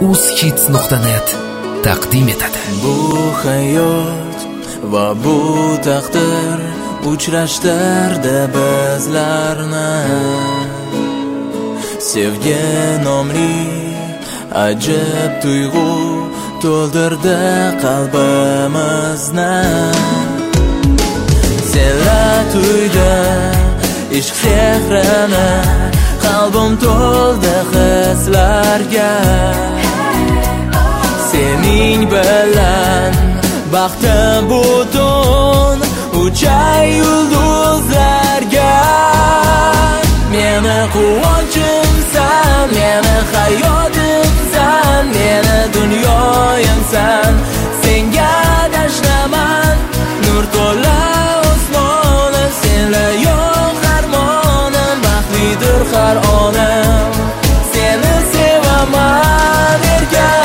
uzhits.net taqdim etadi. Bu hayot va bu taqdir uchrashtirdi bizlarni. Sevgi nomli ajib tuyg'u to'ldirdi qalbimizni. Senlar tuydi ishq sehrini, qalbim to'ldi hislarga. Sening bilan baxtim butun uchay yulduzlarga. Meni quvonchimsan, meni hayotimsan, meni dunyoyimsan. Senga tashlaman nur to'la osmonim, senla yo'q armonim, baxtlidir har onim. Seni sevaman erkan.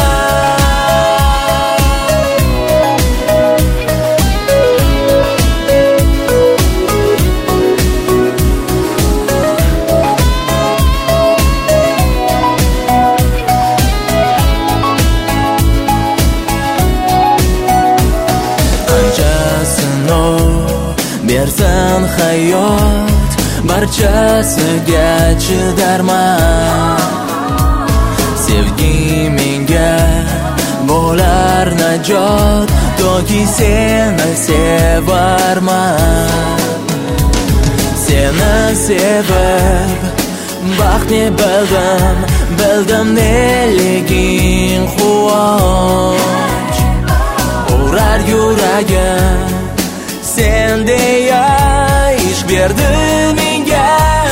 Bersan hayot barchasiga chidarman. Sevgi menga bo'lar najot, toki seni sevarman. Seni sevib baxtni bildim neliging quvonch. Urar yuragim sen deya, ishq berdi menga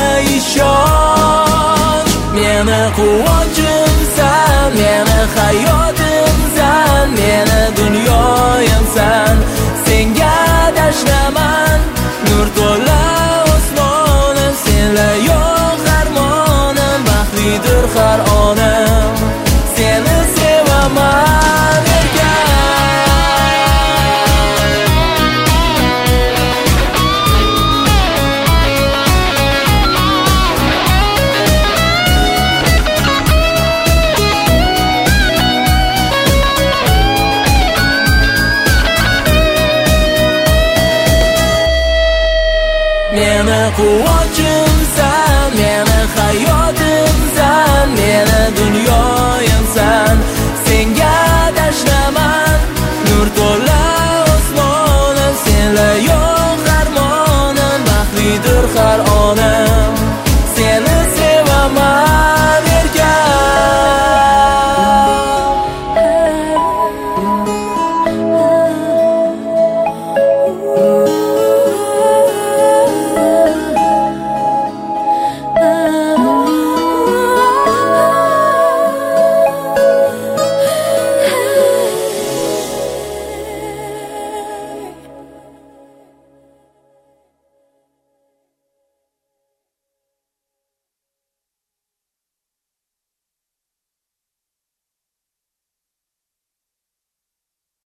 ishonch. Meni quvonchimsan, meni hayotimsan, meni dunyoyimsan. Senga tashlaman nur to'la osmonim, senla yo'q armonim, baxtlidir har onim. Seni sevaman erkan. Meni quvonchimsan, meni hayotimsan, meni dunyoyimsan. Senga tashlaman nur to'la osmonim, senla yo'q armonim, baxtlidir har onim.